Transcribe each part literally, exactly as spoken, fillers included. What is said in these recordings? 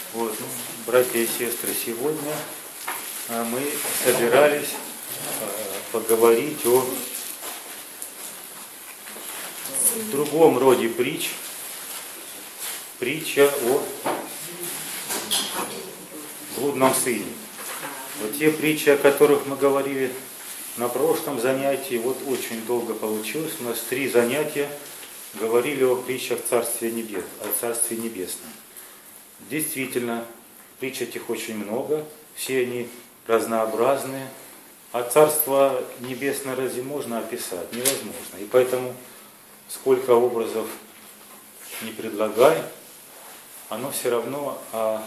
Вот, ну, братья и сестры, сегодня мы собирались поговорить о другом роде притч. Притча о блудном сыне. Вот те притчи, о которых мы говорили на прошлом занятии, вот очень долго получилось. У нас три занятия говорили о притчах Царствия Небес, о Царстве Небесном. Действительно, притч этих очень много, все они разнообразные, а Царство Небесное разве можно описать? Невозможно. И поэтому, сколько образов не предлагай, оно все равно а,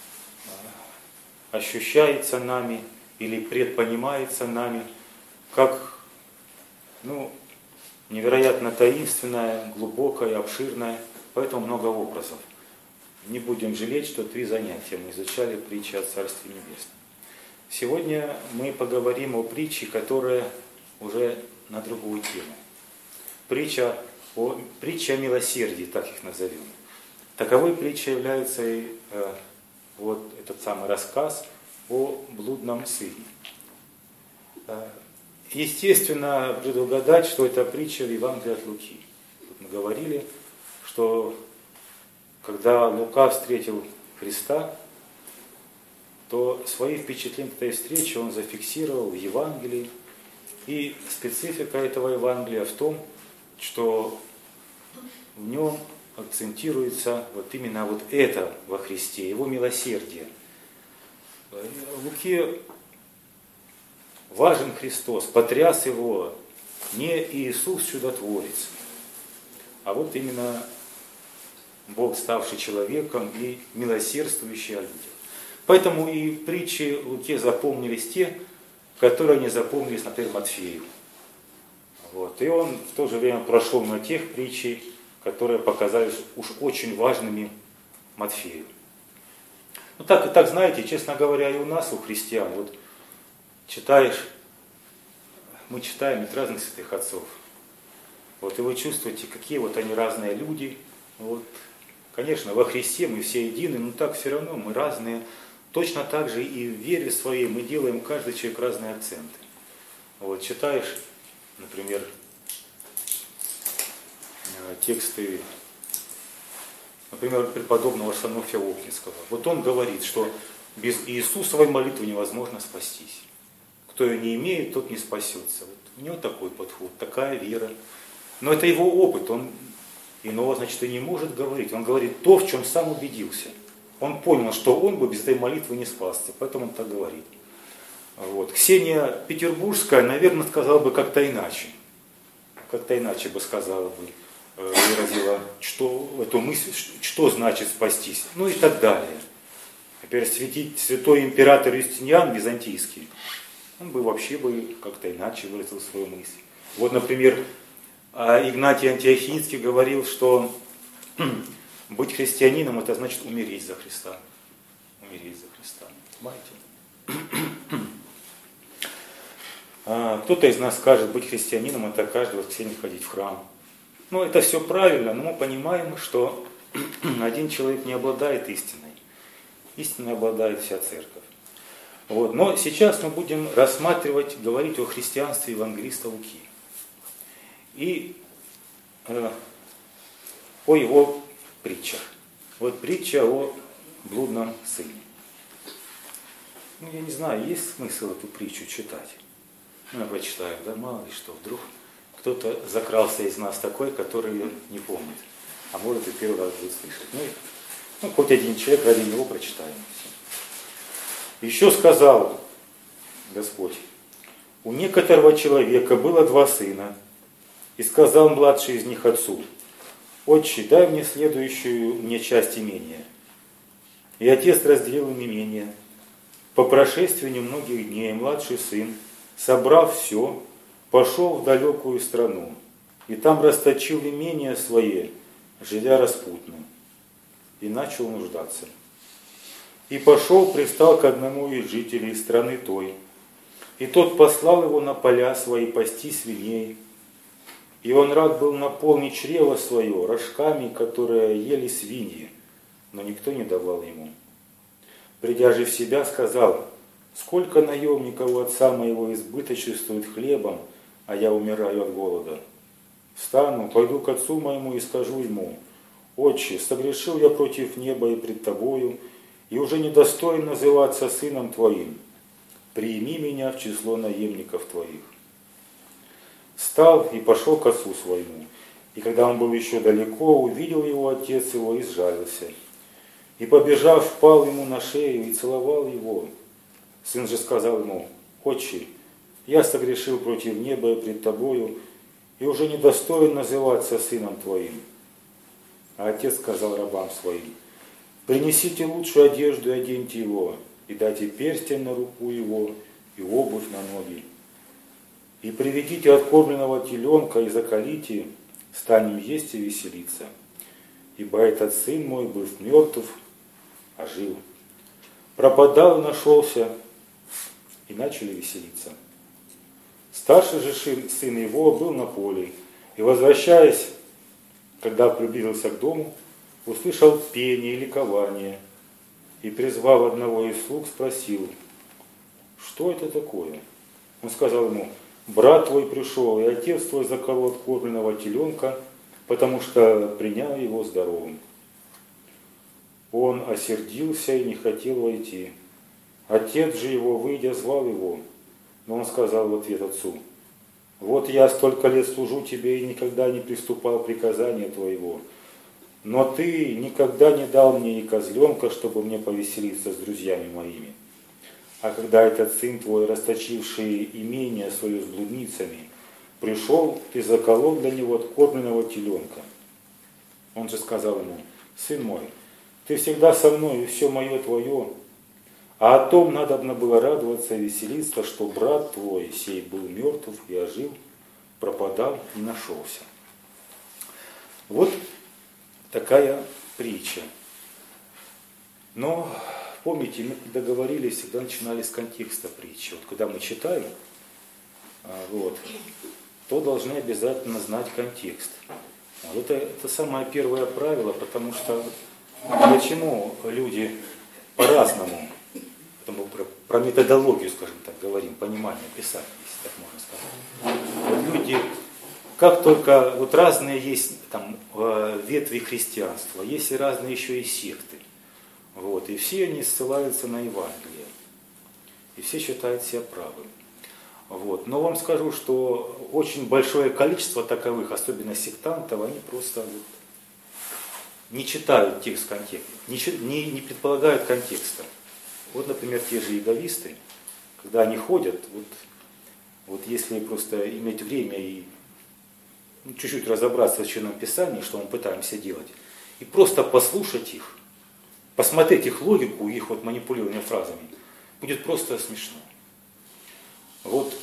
а, ощущается нами или предпонимается нами как ну, невероятно таинственное, глубокое, обширное, поэтому много образов. Не будем жалеть, что три занятия мы изучали притчи о Царстве Небесном. Сегодня мы поговорим о притче, которая уже на другую тему. Притча о, притча о милосердии, так их назовем. Таковой притчей является и э, вот этот самый рассказ о блудном сыне. Э, естественно, предугадать, что это притча в Евангелии от Луки. Тут мы говорили, что когда Лука встретил Христа, то свои впечатления этой встречи он зафиксировал в Евангелии. И специфика этого Евангелия в том, что в нем акцентируется вот именно вот это во Христе, его милосердие. В Луке важен Христос, потряс его не Иисус чудотворец, а вот именно Бог, ставший человеком и милосердствующий о людях. Поэтому и притчи Луке запомнились те, которые не запомнились, например, Матфею. Вот. И он в то же время прошел на тех притчей, которые показались уж очень важными Матфею. Ну так, так знаете, честно говоря, и у нас, у христиан, вот читаешь, мы читаем от разных святых отцов. Вот, и вы чувствуете, какие вот они разные люди. Вот. Конечно, во Христе мы все едины, но так все равно мы разные. Точно так же и в вере своей мы делаем, каждый человек, разные акценты. Вот, читаешь, например, тексты, например, преподобного Шанофия Оптинского. Вот он говорит, что без Иисусовой молитвы невозможно спастись. Кто ее не имеет, тот не спасется. Вот у него такой подход, такая вера. Но это его опыт, он иного, значит, и не может говорить. Он говорит то, в чем сам убедился. Он понял, что он бы без этой молитвы не спасся, поэтому он так говорит. Вот. Ксения Петербургская, наверное, сказала бы как-то иначе. Как-то иначе бы сказала бы, выразила что, эту мысль, что значит спастись, ну и так далее. Теперь святить, святой император Юстиниан Византийский, он бы вообще бы как-то иначе выразил свою мысль. Вот, например, Игнатий Антиохийский говорил, что быть христианином это значит умереть за Христа. Умереть за Христа. Понимаете? А, кто-то из нас скажет, быть христианином это каждое воскресенье ходить в храм. Ну, это все правильно, но мы понимаем, что один человек не обладает истиной. Истиной обладает вся церковь. Вот. Но сейчас мы будем рассматривать, говорить о христианстве евангелиста Луки. И э, о его притчах. Вот притча о блудном сыне. Ну, я не знаю, есть смысл эту притчу читать? Ну, я прочитаю, да, мало ли что, вдруг кто-то закрался из нас такой, который ее не помнит. А может и первый раз будет слышать. Ну, и, ну хоть один человек, ради него прочитаем. Еще сказал Господь: у некоторого человека было два сына, и сказал младший из них отцу: отче, дай мне следующую мне часть имения. И отец разделил им имение. По прошествии немногих дней младший сын, собрав все, пошел в далекую страну, и там расточил имение свое, живя распутно, и начал нуждаться. И пошел, пристал к одному из жителей страны той, и тот послал его на поля свои пасти свиней. И он рад был наполнить чрево свое рожками, которые ели свиньи, но никто не давал ему. Придя же в себя, сказал: сколько наемников у отца моего избыточествует хлебом, а я умираю от голода. Встану, пойду к отцу моему и скажу ему: Отче, согрешил я против неба и пред тобою, и уже недостоин называться сыном твоим. Приими меня в число наемников твоих. Встал и пошел к отцу своему. И когда он был еще далеко, увидел его отец его и сжалился. И, побежав, впал ему на шею и целовал его. Сын же сказал ему: Отче, я согрешил против неба и пред тобою, и уже недостоин называться сыном твоим. А отец сказал рабам своим: принесите лучшую одежду и оденьте его, и дайте перстень на руку его и обувь на ноги. И приведите откормленного теленка и заколите, станем есть и веселиться. Ибо этот сын мой, быв мертв, ожил. Пропадал и нашелся, и начали веселиться. Старший же сын его был на поле, и, возвращаясь, когда приблизился к дому, услышал пение и ликование, и, призвав одного из слуг, спросил: что это такое? Он сказал ему: брат твой пришел, и отец твой заколол откормленного теленка, потому что принял его здоровым. Он осердился и не хотел войти. Отец же его, выйдя, звал его. Но он сказал в ответ отцу: вот я столько лет служу тебе и никогда не приступал к приказанию твоего. Но ты никогда не дал мне и козленка, чтобы мне повеселиться с друзьями моими. А когда этот сын твой, расточивший имение свое с блудницами, пришел, ты заколол для него откормленного теленка. Он же сказал ему: сын мой, ты всегда со мной, и все мое твое. А о том надобно было радоваться и веселиться, что брат твой сей был мертв и ожил, пропадал и нашелся. Вот такая притча. Но помните, мы когда говорили, всегда начинали с контекста притчи. Вот когда мы читаем, вот, то должны обязательно знать контекст. Вот это, это самое первое правило, потому что почему люди по-разному, про, про методологию, скажем так, говорим, понимание писания, если так можно сказать. Вот люди, как только, вот разные есть там ветви христианства, есть и разные еще и секты. Вот, и все они ссылаются на Евангелие. И все считают себя правыми. Вот. Но вам скажу, что очень большое количество таковых, особенно сектантов, они просто вот не читают текст контекста, не, не, не предполагают контекста. Вот, например, те же иеговисты, когда они ходят, вот, вот если просто иметь время и ну, чуть-чуть разобраться в Священном Писании, что мы пытаемся делать, и просто послушать их, посмотреть их логику, их вот манипулирование фразами, будет просто смешно. Вот,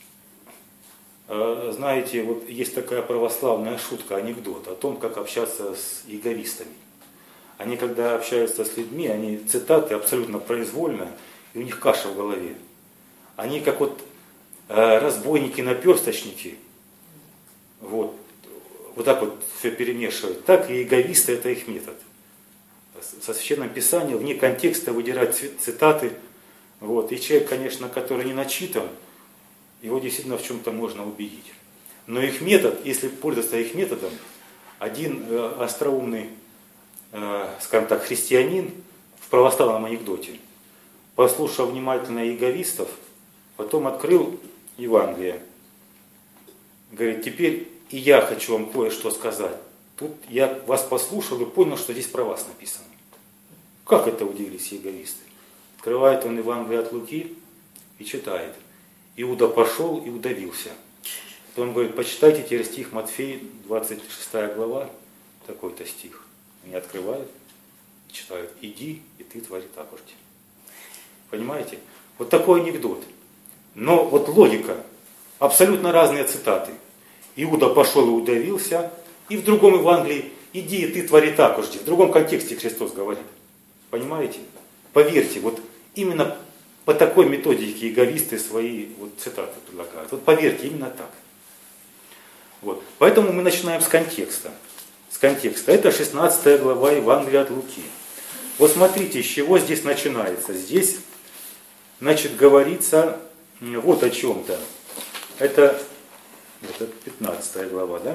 знаете, вот есть такая православная шутка, анекдот о том, как общаться с иеговистами. Они, когда общаются с людьми, они цитаты абсолютно произвольно, и у них каша в голове. Они как вот разбойники-наперсточники, вот, вот так вот все перемешивают. Так и иеговисты — это их метод. Со Священным Писанием вне контекста выдирать цитаты. Вот. И человек, конечно, который не начитан, его действительно в чем-то можно убедить. Но их метод, если пользоваться их методом, один э, остроумный, э, скажем так, христианин в православном анекдоте, послушав внимательно иеговистов, потом открыл Евангелие. Говорит: теперь и я хочу вам кое-что сказать. Тут я вас послушал и понял, что здесь про вас написано. Как это, удивились иеговисты? Открывает он Евангелие от Луки и читает: Иуда пошел и удавился. Потом говорит: почитайте теперь стих Матфея, двадцать шестая глава, такой-то стих. Они открывают, читают: иди, и ты твори также. Понимаете? Вот такой анекдот. Но вот логика, абсолютно разные цитаты. Иуда пошел и удавился, и в другом Евангелии: иди, и ты твори также. В другом контексте Христос говорит. Понимаете? Поверьте, вот именно по такой методике иеговисты свои вот цитаты предлагают. Вот поверьте, именно так. Вот. Поэтому мы начинаем с контекста. С контекста. Это шестнадцатая глава Евангелия от Луки. Вот смотрите, с чего здесь начинается. Здесь, значит, говорится вот о чем-то. Это, это пятнадцатая глава, да?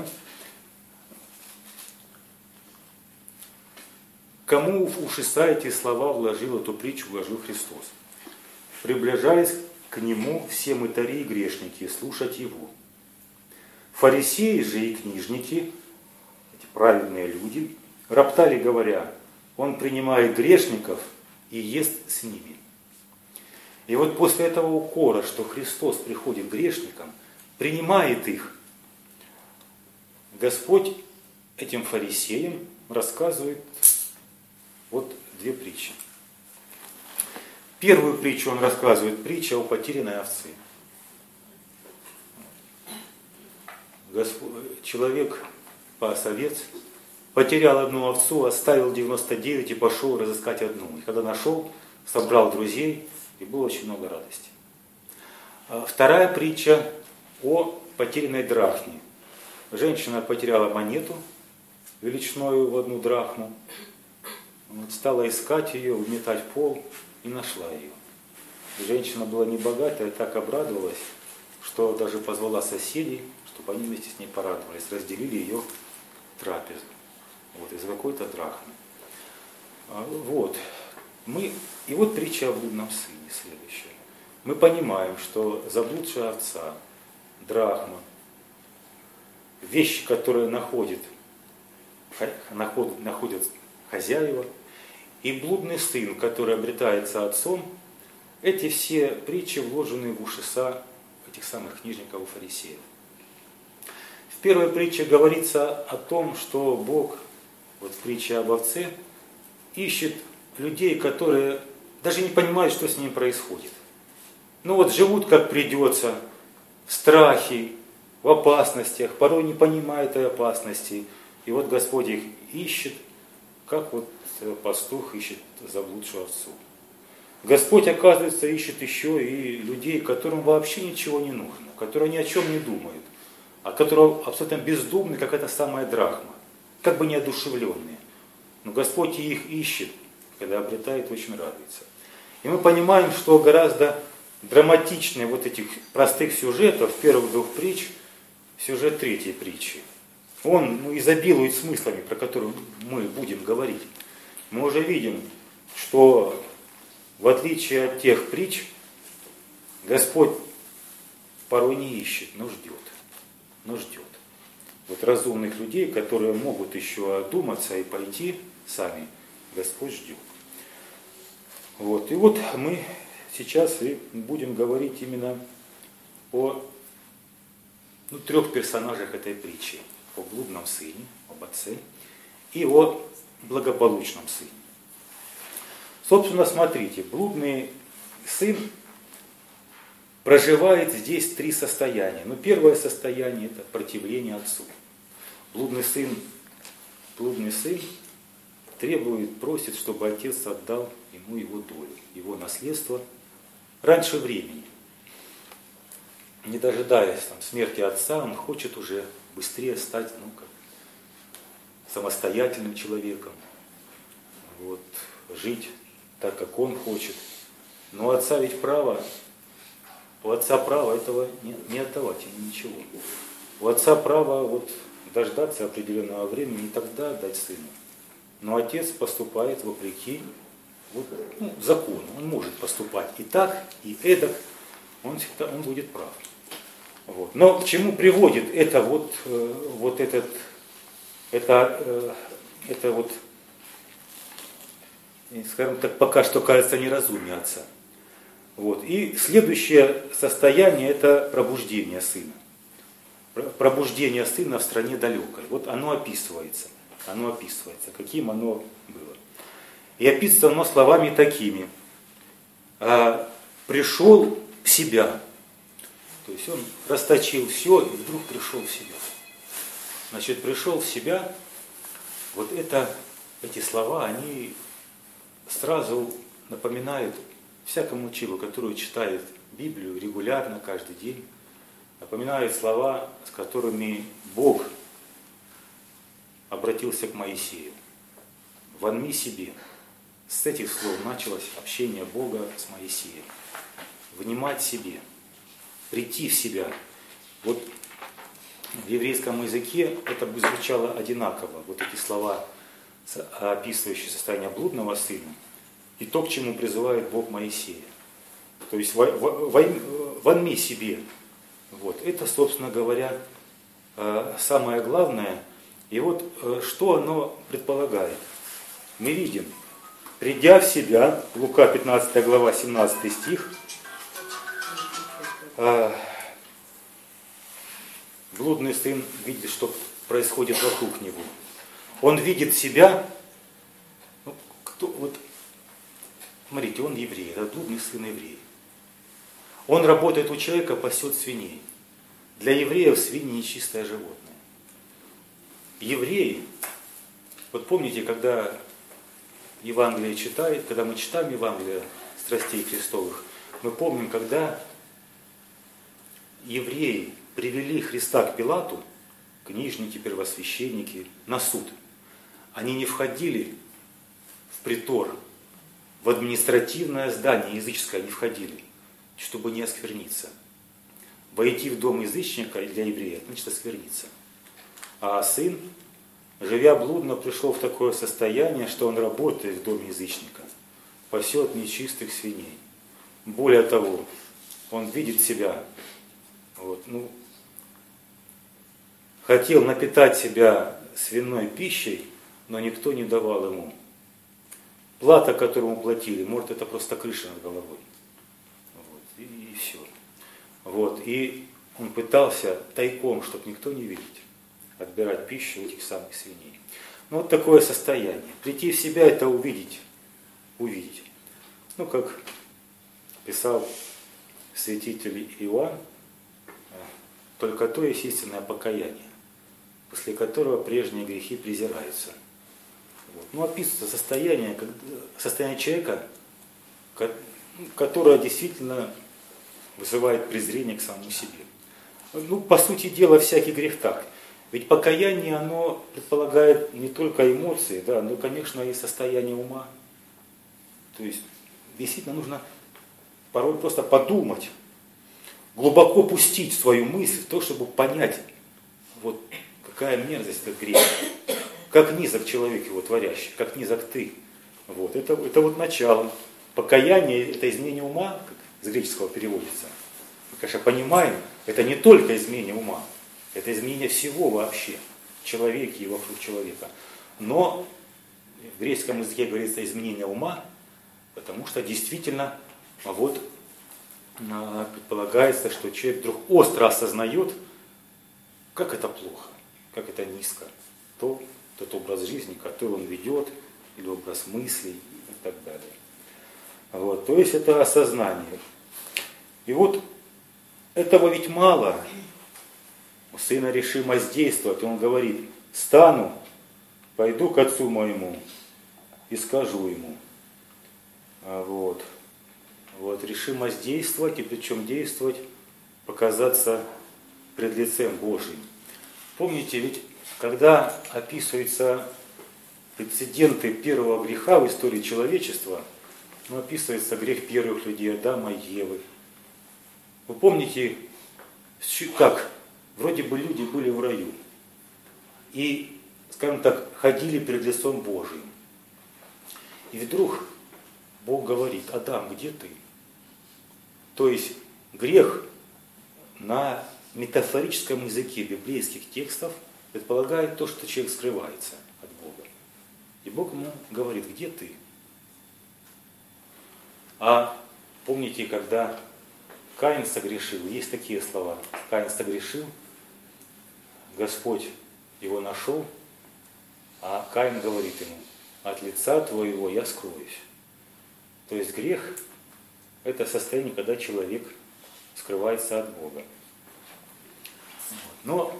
Кому в уши эти слова вложил эту притчу, вложил Христос. Приближаясь к нему все мытари и грешники, слушать его. Фарисеи же и книжники, эти праведные люди, роптали, говоря, он принимает грешников и ест с ними. И вот после этого укора, что Христос приходит к грешникам, принимает их, Господь этим фарисеям рассказывает вот две притчи. Первую притчу он рассказывает, притча о потерянной овце. Господь, человек, пас овец, потерял одну овцу, оставил девяносто девять и пошел разыскать одну. И когда нашел, собрал друзей, и было очень много радости. Вторая притча о потерянной драхме. Женщина потеряла монету величиною в одну драхму, вот, стала искать ее, уметать пол и нашла ее. И женщина была небогатая, так обрадовалась, что даже позвала соседей, чтобы они вместе с ней порадовались, разделили ее трапезу. Вот, из какой-то драхмы. Вот. Мы, и вот притча о блудном сыне следующая. Мы понимаем, что заблудшая овца, драхма, вещи, которые находят, находят, находят хозяева, и блудный сын, который обретается отцом, эти все притчи вложены в ушеса этих самых книжников и фарисеев. В первой притче говорится о том, что Бог, вот в притче об овце, ищет людей, которые даже не понимают, что с ними происходит. Ну вот живут как придется, в страхе, в опасностях, порой не понимают этой опасности. И вот Господь их ищет, как вот пастух ищет заблудшую овцу. Господь, оказывается, ищет еще и людей, которым вообще ничего не нужно, которые ни о чем не думают, а которые абсолютно бездумны, как эта самая драхма, как бы неодушевленные. Но Господь их ищет, когда обретает, очень радуется. И мы понимаем, что гораздо драматичнее вот этих простых сюжетов, первых двух притч, сюжет третьей притчи. Он ну, изобилует смыслами, про которые мы будем говорить. Мы уже видим, что в отличие от тех притч, Господь порой не ищет, но ждет. Но ждет. Вот разумных людей, которые могут еще одуматься и пойти сами, Господь ждет. Вот. И вот мы сейчас и будем говорить именно о ну, трех персонажах этой притчи. О блудном сыне, об отце и о благополучном сыне. Собственно, смотрите, блудный сын проживает здесь три состояния. Ну, первое состояние – это противление отцу. Блудный сын, блудный сын требует, просит, чтобы отец отдал ему его долю, его наследство раньше времени. Не дожидаясь там, смерти отца, он хочет уже быстрее стать ну, как, самостоятельным человеком, вот, жить так, как он хочет. Но у отца ведь право, у отца право этого не, не отдавать ему ничего. У отца право вот, дождаться определенного времени и тогда отдать сыну. Но отец поступает вопреки вот, ну, закону. Он может поступать и так, и эдак, он, всегда, он будет прав. Вот. Но к чему приводит это вот, вот этот, это, это вот, скажем так, пока что кажется неразумие отца. Вот. И следующее состояние – это пробуждение сына. Пробуждение сына в стране далекой. Вот оно описывается. Оно описывается, каким оно было. И описывается оно словами такими. «Пришел в себя». То есть он расточил все и вдруг пришел в себя. Значит, пришел в себя, вот это, эти слова, они сразу напоминают всякому человеку, который читает Библию регулярно, каждый день, напоминают слова, с которыми Бог обратился к Моисею. «Вонми себе». С этих слов началось общение Бога с Моисеем. Внимать себе, прийти в себя. Вот в еврейском языке это бы звучало одинаково. Вот эти слова, описывающие состояние блудного сына, и то, к чему призывает Бог Моисея. То есть вонми себе. Вот. Это, собственно говоря, самое главное. И вот что оно предполагает. Мы видим, придя в себя, Лука пятнадцатая глава, семнадцатый стих, блудный сын видит, что происходит вокруг него. Он видит себя, ну, кто, вот, смотрите, он еврей, это блудный сын еврей. Он работает у человека, пасет свиней. Для евреев свиньи нечистое животное. Евреи, вот помните, когда Евангелие читает, когда мы читаем Евангелие страстей Христовых, мы помним, когда евреи привели Христа к Пилату, книжники, первосвященники, на суд. Они не входили в притор, в административное здание языческое не входили, чтобы не оскверниться. Войти в дом язычника для еврея, значит оскверниться. А сын, живя блудно, пришел в такое состояние, что он работает в доме язычника, пасет нечистых свиней. Более того, он видит себя, вот, ну, хотел напитать себя свиной пищей, но никто не давал ему. Плата, которую ему платили, может, это просто крыша над головой. Вот, и, и все. Вот, и он пытался тайком, чтобы никто не видел, отбирать пищу у этих самых свиней. Ну, вот такое состояние. Прийти в себя – это увидеть. Увидеть. Ну, как писал святитель Иоанн, только то есть истинное покаяние, после которого прежние грехи презираются. Вот. Ну, описывается состояние, состояние человека, которое действительно вызывает презрение к самому себе. Ну, по сути дела, всякий грех так. Ведь покаяние, оно предполагает не только эмоции, да, но, конечно, и состояние ума. То есть, действительно, нужно порой просто подумать, глубоко пустить свою мысль в то, чтобы понять, вот какая мерзость этот грех, как низок человек его творящий, как низок ты. Вот, это, это вот начало. Покаяние – это изменение ума, как с греческого переводится. Мы, конечно, понимаем, это не только изменение ума, это изменение всего вообще, человека и вокруг человека. Но в греческом языке говорится изменение ума, потому что действительно вот предполагается, что человек вдруг остро осознает, как это плохо, как это низко, то, тот образ жизни, который он ведет, или образ мыслей и так далее. Вот, то есть это осознание. И вот этого ведь мало. У сына решимость действовать. Он говорит: стану, пойду к отцу моему и скажу ему. А вот. Вот, решимость действовать, и причем действовать, показаться пред лицем Божьим. Помните, ведь когда описываются прецеденты первого греха в истории человечества, ну, описывается грех первых людей, Адама и Евы. Вы помните, как вроде бы люди были в раю и, скажем так, ходили перед лицом Божьим. И вдруг Бог говорит: Адам, где ты? То есть грех на метафорическом языке библейских текстов предполагает то, что человек скрывается от Бога. И Бог ему говорит: где ты? А помните, когда Каин согрешил, есть такие слова: Каин согрешил, Господь его нашел, а Каин говорит ему: от лица твоего я скроюсь. То есть грех – это состояние, когда человек скрывается от Бога. Но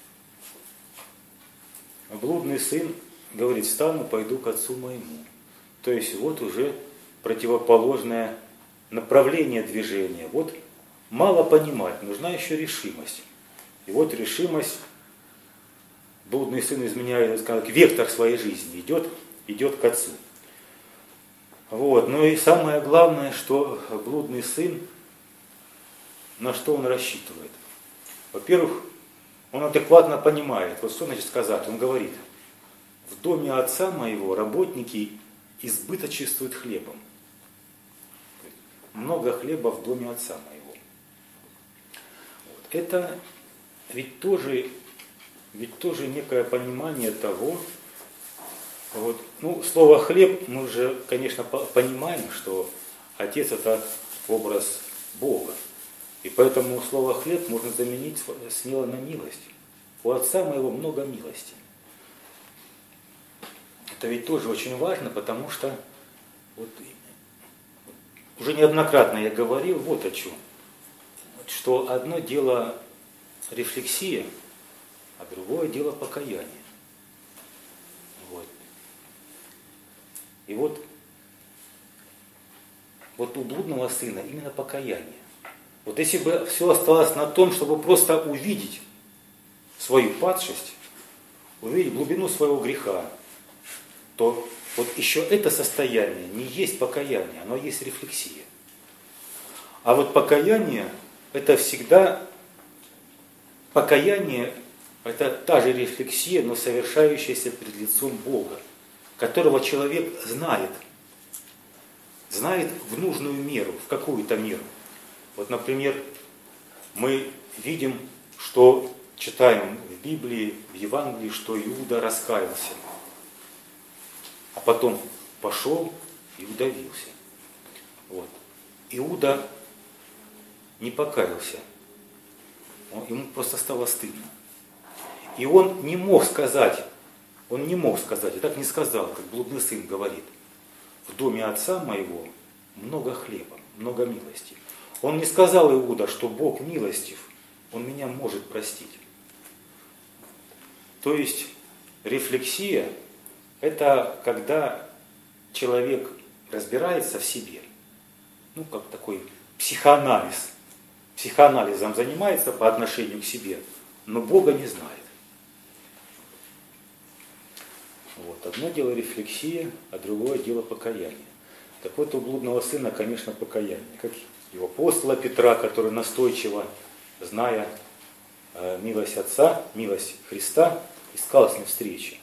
блудный сын говорит: встану, пойду к отцу моему. То есть вот уже противоположное направление движения. Вот мало понимать, нужна еще решимость. И вот решимость, блудный сын изменяет, скажем, вектор своей жизни, идет, идет к отцу. Вот. Ну и самое главное, что блудный сын, на что он рассчитывает. Во-первых, он адекватно понимает, вот что значит сказать, он говорит, в доме отца моего работники избыточествуют хлебом. Много хлеба в доме отца моего. Вот. Это ведь тоже, ведь тоже некое понимание того, вот, ну, слово хлеб мы уже, конечно, понимаем, что отец это образ Бога. И поэтому слово хлеб можно заменить смело на милость. У отца моего много милости. Это ведь тоже очень важно, потому что вот, уже неоднократно я говорил вот о чем. Что одно дело рефлексия, а другое дело покаяние. Вот. И вот, вот у блудного сына именно покаяние. Вот если бы все осталось на том, чтобы просто увидеть свою падшесть, увидеть глубину своего греха, то вот еще это состояние не есть покаяние, оно есть рефлексия. А вот покаяние это всегда, покаяние это та же рефлексия, но совершающаяся перед лицом Бога, которого человек знает, знает в нужную меру, в какую-то меру. Вот, например, мы видим, что читаем в Библии, в Евангелии, что Иуда раскаялся, а потом пошел и удавился. Вот. Иуда не покаялся, он, ему просто стало стыдно. И он не мог сказать, он не мог сказать, и так не сказал, как блудный сын говорит, в доме отца моего много хлеба, много милости. Он не сказал Иуда, что Бог милостив, Он меня может простить. То есть рефлексия – это когда человек разбирается в себе, ну как такой психоанализ, психоанализом занимается по отношению к себе, но Бога не знает. Вот. Одно дело рефлексия, а другое дело покаяние. Так вот у блудного сына, конечно, покаяние. Как и у апостола Петра, который настойчиво, зная э, милость Отца, милость Христа, искал с ним встречи.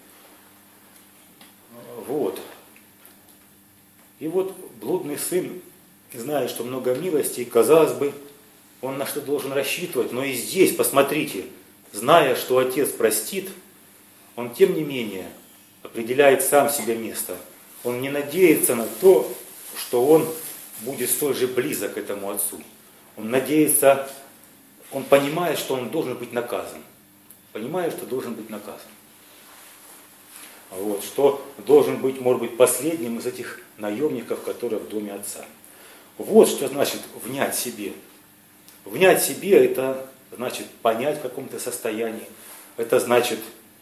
Вот. И вот блудный сын, зная, что много милости, казалось бы, он на что должен рассчитывать, но и здесь, посмотрите, зная, что Отец простит, он тем не менее определяет сам себе место. Он не надеется на то, что он будет столь же близок к этому Отцу. Он надеется, он понимает, что он должен быть наказан. Понимает, что должен быть наказан. Вот, что должен быть, может быть, последним из этих наемников, которые в доме Отца. Вот что значит внять себе. Внять себе это значит понять в каком-то состоянии. Это значит,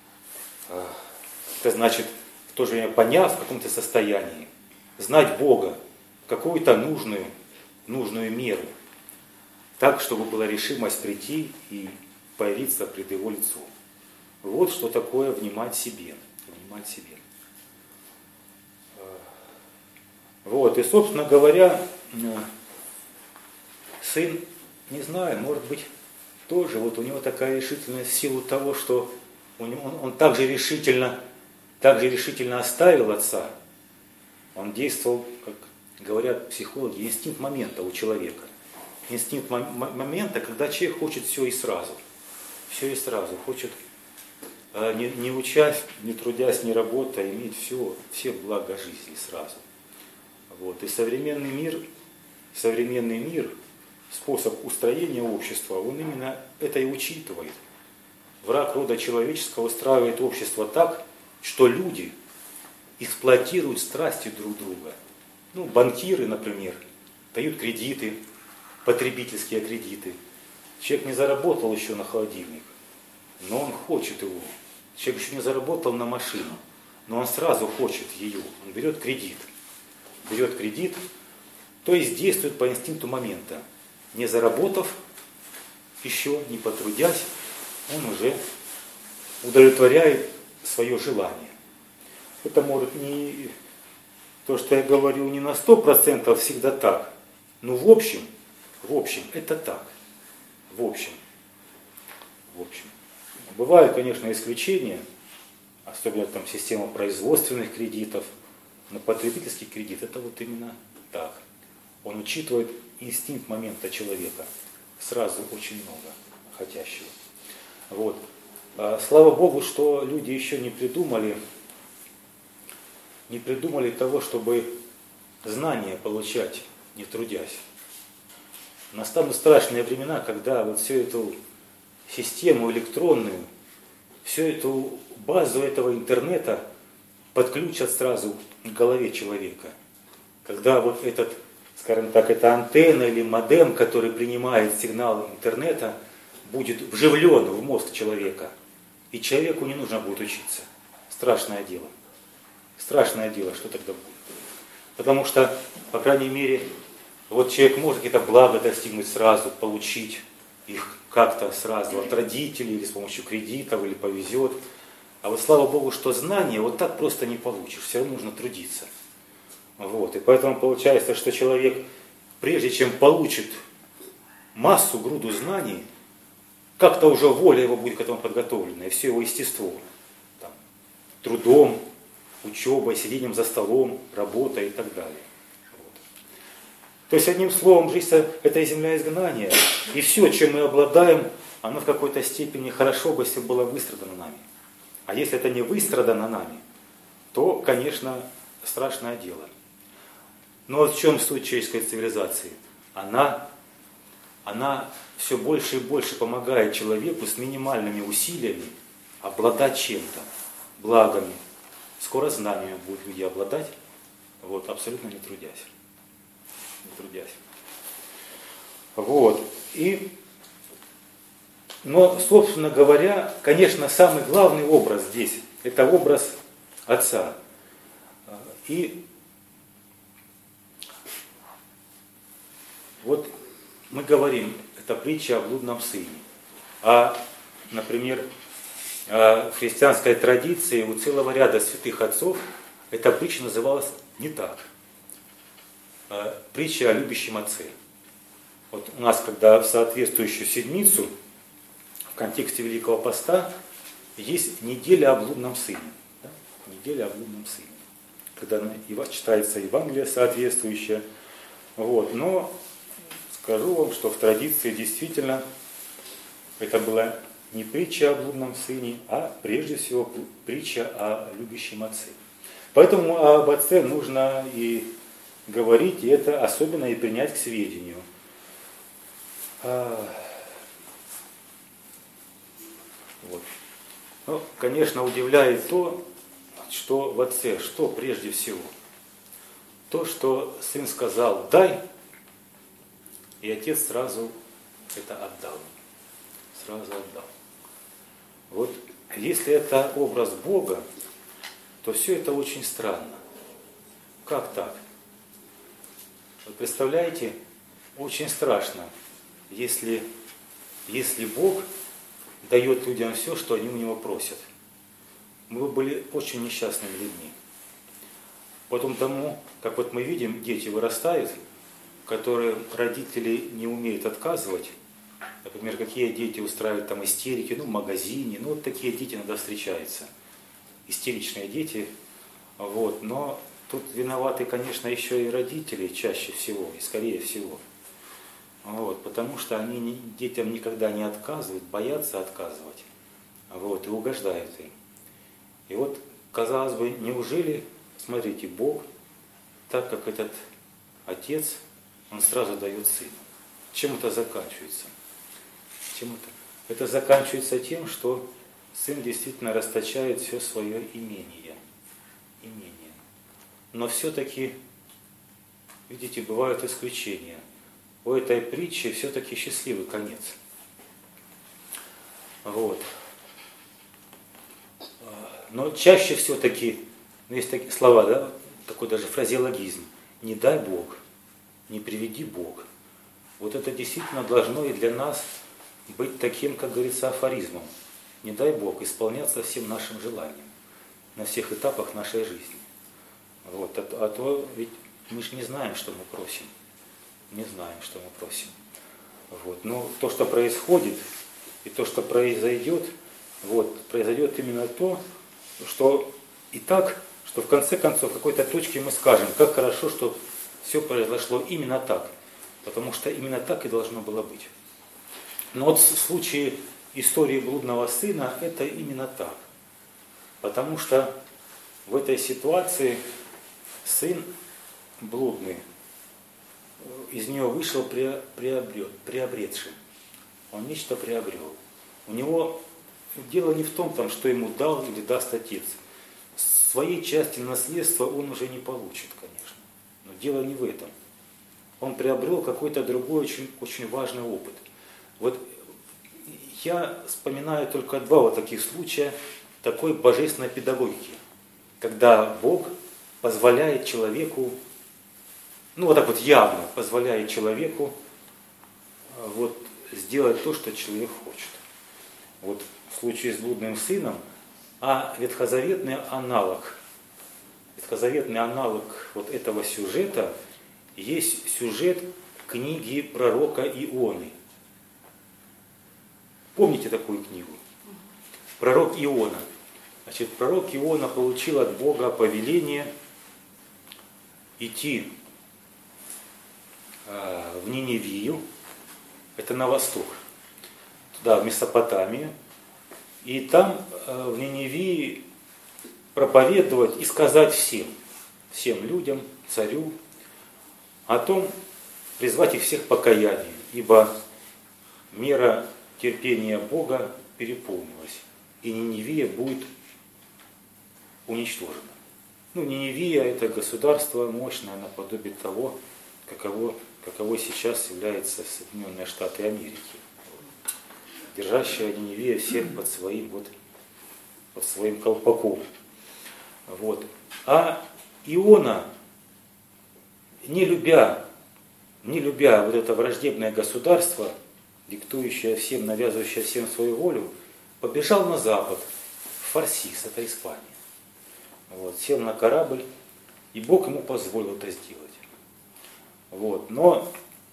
это значит в то же время поняв в каком-то состоянии, знать Бога, какую-то нужную, нужную меру, так, чтобы была решимость прийти и появиться пред Его лицом. Вот что такое внимать себе. Внимать себе. Вот, и, собственно говоря, сын, не знаю, может быть, тоже, вот у него такая решительность в силу того, что у него, он, он так же решительно, так же решительно оставил отца. Он действовал, как говорят психологи, инстинкт момента у человека. Инстинкт момента, когда человек хочет все и сразу. Все и сразу. Хочет, не, не учась, не трудясь, не работая, иметь все, все блага жизни сразу. Вот. И современный мир, современный мир, способ устроения общества, он именно это и учитывает. Враг рода человеческого устраивает общество так, что люди эксплуатируют страсти друг друга. Ну, банкиры, например, дают кредиты, потребительские кредиты. Человек не заработал еще на холодильник, но он хочет его. Человек еще не заработал на машину, но он сразу хочет ее. Он берет кредит. Берет кредит, то есть действует по инстинкту момента. Не заработав еще, не потрудясь, он уже удовлетворяет свое желание. Это может не то, что я говорю, не на сто процентов всегда так. Но в общем, в общем, это так. В общем. В общем. Бывают, конечно, исключения, особенно там система производственных кредитов, но потребительский кредит это вот именно так. Он учитывает инстинкт момента человека. Сразу очень много хотящего. Вот. А, слава Богу, что люди еще не придумали, не придумали того, чтобы знания получать, не трудясь. Настанут страшные времена, когда вот всю эту систему электронную, всю эту базу этого интернета подключат сразу к голове человека. Когда вот этот, скажем так, эта антенна или модем, который принимает сигнал интернета, будет вживлен в мозг человека, и человеку не нужно будет учиться. Страшное дело. Страшное дело, что тогда будет. Потому что, по крайней мере, вот человек может какие-то блага достигнуть сразу, получить их как-то сразу от родителей, или с помощью кредитов, или повезет. А вот слава Богу, что знания вот так просто не получишь, все равно нужно трудиться. Вот. И поэтому получается, что человек, прежде чем получит массу, груду знаний, как-то уже воля его будет к этому подготовлена, и все его естество. Там, трудом, учебой, сидением за столом, работой и так далее. Вот. То есть, одним словом, жизнь – это земля изгнания. И все, чем мы обладаем, оно в какой-то степени хорошо бы, если было выстрадано нами. А если это не выстрадано нами, то, конечно, страшное дело. Но вот в чем суть человеческой цивилизации? Она, она все больше и больше помогает человеку с минимальными усилиями обладать чем-то, благами. Скоро знаниями будут люди обладать, вот, абсолютно не трудясь. Не трудясь. Вот. И, но, собственно говоря, конечно, самый главный образ здесь – это образ Отца. И вот мы говорим, это притча о блудном сыне. А, например, в христианской традиции у целого ряда святых отцов эта притча называлась не так. Притча о любящем отце. Вот у нас, когда в соответствующую седмицу, в контексте Великого Поста, есть неделя о блудном сыне. Да? Неделя о блудном сыне. Когда читается Евангелие соответствующее. Вот. Но скажу вам, что в традиции действительно это была не притча о блудном сыне, а прежде всего притча о любящем отце. Поэтому об отце нужно и говорить, и это особенно и принять к сведению. Вот. Ну, конечно, удивляет то, что в отце, что прежде всего? То, что сын сказал «дай», и отец сразу это отдал. Сразу отдал. Вот если это образ Бога, то все это очень странно. Как так? Вы представляете, очень страшно, если, если Бог дает людям все, что они у Него просят. Мы бы были очень несчастными людьми. Потом тому, как вот мы видим, дети вырастают, которые родители не умеют отказывать. Например, какие дети устраивают там истерики, ну, в магазине, ну, вот такие дети иногда встречаются. Истеричные дети. Вот. Но тут виноваты, конечно, еще и родители чаще всего, и скорее всего. Вот. Потому что они не, детям никогда не отказывают, боятся отказывать. Вот. И угождают им. И вот, казалось бы, неужели, смотрите, Бог, так как этот отец, он сразу дает сына. Чем это заканчивается? Чем это? Это заканчивается тем, что сын действительно расточает все свое имение. Имение. Но все-таки, видите, бывают исключения. У этой притчи все-таки счастливый конец. Вот. Но чаще все-таки, ну, есть такие слова, да, такой даже фразеологизм. Не дай Бог, не приведи Бог. Вот это действительно должно и для нас быть таким, как говорится, афоризмом. Не дай Бог исполняться всем нашим желаниям на всех этапах нашей жизни. Вот, а, а то ведь мы же не знаем, что мы просим. Не знаем, что мы просим. Вот. Но то, что происходит, и то, что произойдет, вот, произойдет именно то, что и так, что в конце концов в какой-то точке мы скажем, как хорошо, что все произошло именно так. Потому что именно так и должно было быть. Но вот в случае истории блудного сына это именно так. Потому что в этой ситуации сын блудный из нее вышел приобрет, приобретшим. Он нечто приобрел. У него дело не в том, там, что ему дал или даст отец. Своей части наследства он уже не получит, конечно. Но дело не в этом. Он приобрел какой-то другой очень, очень важный опыт. Вот я вспоминаю только два вот таких случая такой божественной педагогики, когда Бог позволяет человеку, ну вот так вот явно позволяет человеку вот сделать то, что человек хочет. Вот в случае с блудным сыном, а ветхозаветный аналог, ветхозаветный аналог вот этого сюжета есть сюжет книги пророка Ионы. Помните такую книгу? Пророк Иона. Значит, пророк Иона получил от Бога повеление идти э, в Ниневию, это на восток, туда, в Месопотамию, и там э, в Ниневии проповедовать и сказать всем, всем людям, царю, о том, призвать их всех к покаянию, ибо мера терпения Бога переполнилась, и Ниневия будет уничтожена. Ну, Ниневия – это государство мощное, наподобие того, каково, каково сейчас является Соединенные Штаты Америки, держащая Ниневия всех под своим, вот, под своим колпаком. Вот. А Иона, не любя, не любя вот это враждебное государство, диктующее всем, навязывающее всем свою волю, побежал на запад, в Фарсис, это Испания. Вот, сел на корабль, и Бог ему позволил это сделать. Вот, но,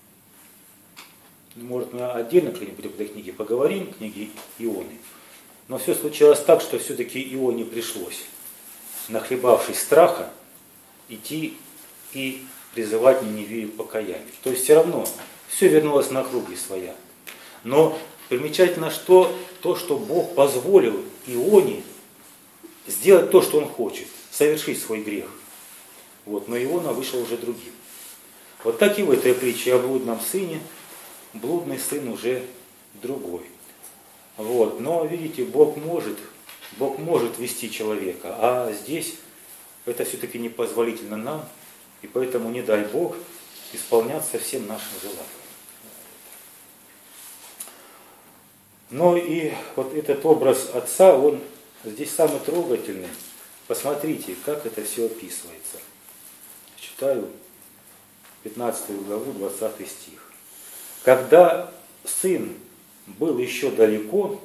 может, мы отдельно как-нибудь об этой книге поговорим, книге Ионы. Но все случилось так, что все-таки Ионе пришлось, нахлебавшись страха, идти и призывать Ниневию к покаянию. То есть все равно все вернулось на круги своя. Но примечательно, что то, что Бог позволил Ионе сделать то, что он хочет, совершить свой грех. Вот, но Иона вышел уже другим. Вот так и в этой притче о блудном сыне, блудный сын уже другой. Вот, но видите, Бог может, Бог может вести человека, а здесь это все-таки непозволительно нам, и поэтому не дай Бог исполняться всем нашим желаниям. Но и вот этот образ отца, он здесь самый трогательный. Посмотрите, как это все описывается. Читаю пятнадцатую главу, двадцатый стих. Когда сын был еще далеко,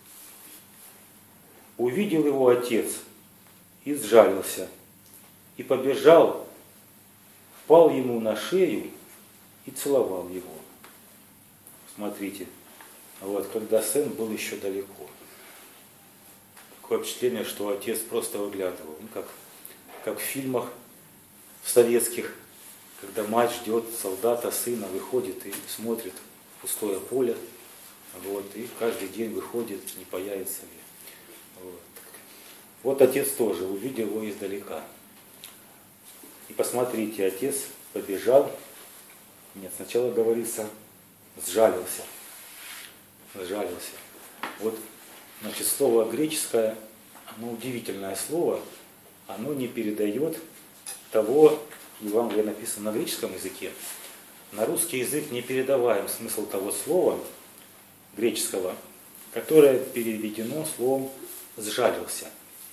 увидел его отец и сжалился, и побежал, впал ему на шею и целовал его. Смотрите, вот, когда сын был еще далеко. Такое впечатление, что отец просто выглядывал, ну, как, как в фильмах советских, когда мать ждет солдата, сына, выходит и смотрит в пустое поле, вот, и каждый день выходит, не появится ли. Вот. Вот отец тоже увидел его издалека. И посмотрите, отец побежал, нет, сначала говорится, сжалился, сжалился. Вот, значит, слово греческое, оно удивительное слово, оно не передает того, в Евангелии написано на греческом языке. На русский язык не передаваем смысл того слова греческого, которое переведено словом «сжалился».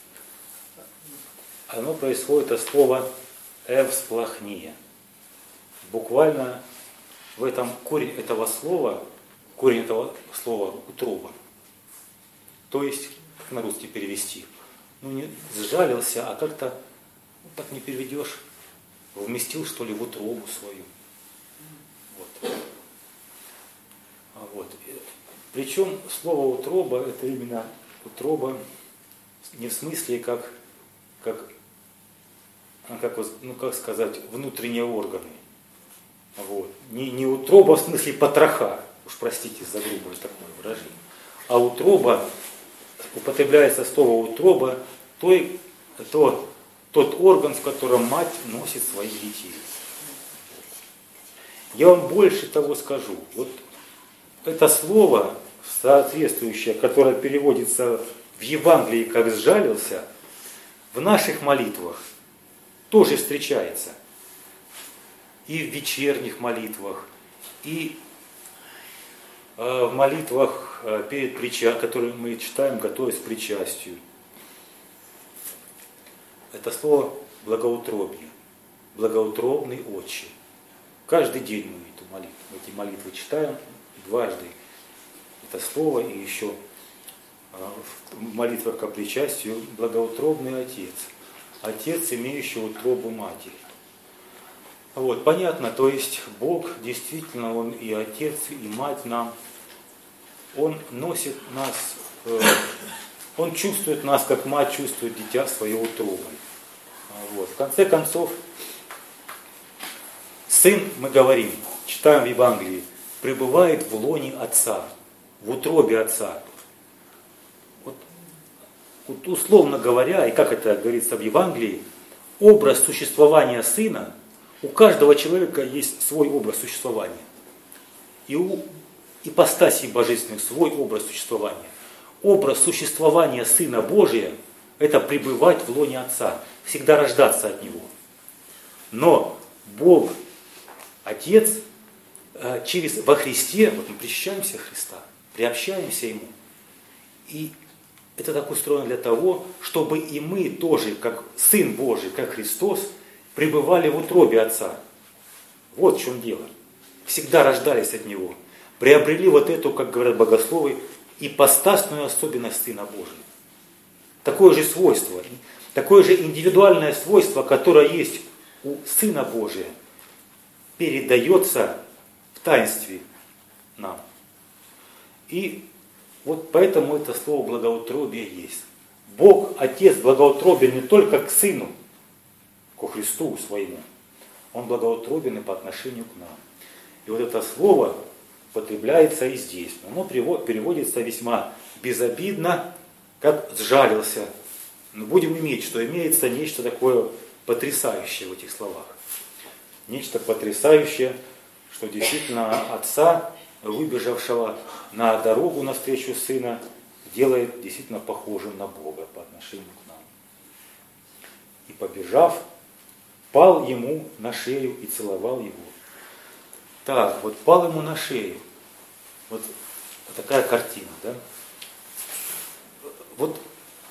Оно происходит от слова «эвсплахния». Буквально в этом корень этого слова, корень этого слова «утроба». То есть, как на русский перевести, ну не сжалился, а как-то так не переведешь, вместил, что ли, в утробу свою. Вот. А вот. Причем слово утроба, это именно утроба не в смысле как, как, как, ну, как сказать, внутренние органы. Вот. Не, не утроба в смысле потроха, уж простите за грубое такое выражение, а утроба, употребляется слово утроба, той, то, тот орган, в котором мать носит своих детей. Я вам больше того скажу. Вот это слово, соответствующее, которое переводится в Евангелии как «сжалился», в наших молитвах тоже встречается. И в вечерних молитвах, и э, в молитвах э, перед причастием, которые мы читаем, готовясь к причастию. Это слово благоутробие, благоутробный Отче. Каждый день мы эту молитву, эти молитвы читаем дважды. Это слово, и еще в молитвах ко причастию благоутробный Отец. Отец, имеющий утробу матери. Вот, понятно, то есть Бог действительно, Он и Отец, и Мать нам. Он носит нас, э, Он чувствует нас, как мать чувствует дитя своей утробой. Вот. В конце концов, Сын, мы говорим, читаем в Евангелии, пребывает в лоне Отца, в утробе Отца. Вот, вот условно говоря, и как это говорится в Евангелии, образ существования Сына, у каждого человека есть свой образ существования. И у ипостасей божественных свой образ существования. Образ существования Сына Божия – это пребывать в лоне Отца, всегда рождаться от Него. Но Бог, Отец, через, во Христе, вот мы причащаемся Христа, приобщаемся Ему. И это так устроено для того, чтобы и мы тоже, как Сын Божий, как Христос, пребывали в утробе Отца. Вот в чем дело. Всегда рождались от Него. Приобрели вот эту, как говорят богословы, ипостасную особенность Сына Божия. Такое же свойство, такое же индивидуальное свойство, которое есть у Сына Божия, передается в таинстве нам. И вот поэтому это слово благоутробие есть. Бог, Отец, благоутробен не только к Сыну, ко Христу своему. Он благоутробен и по отношению к нам. И вот это слово употребляется и здесь. Оно переводится весьма безобидно, как «сжалился». Но будем иметь, что имеется нечто такое потрясающее в этих словах. Нечто потрясающее, что действительно Отца, выбежавшего на дорогу навстречу Сына, делает действительно похожим на Бога по отношению к нам. И побежав, пал ему на шею и целовал его. Так, вот пал ему на шею. Вот, вот такая картина, да? Вот